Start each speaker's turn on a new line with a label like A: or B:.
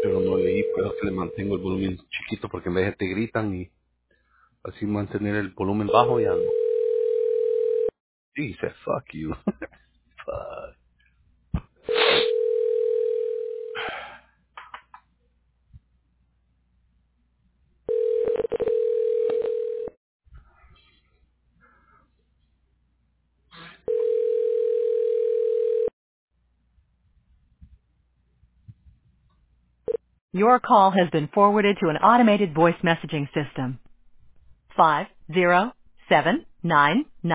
A: pero no leí, por eso que le mantengo el volumen chiquito, porque en vez de te gritan y así mantener el volumen bajo ya no. Sí, dice, fuck you. Fuck.
B: Your call has been forwarded to an automated voice messaging system. 5079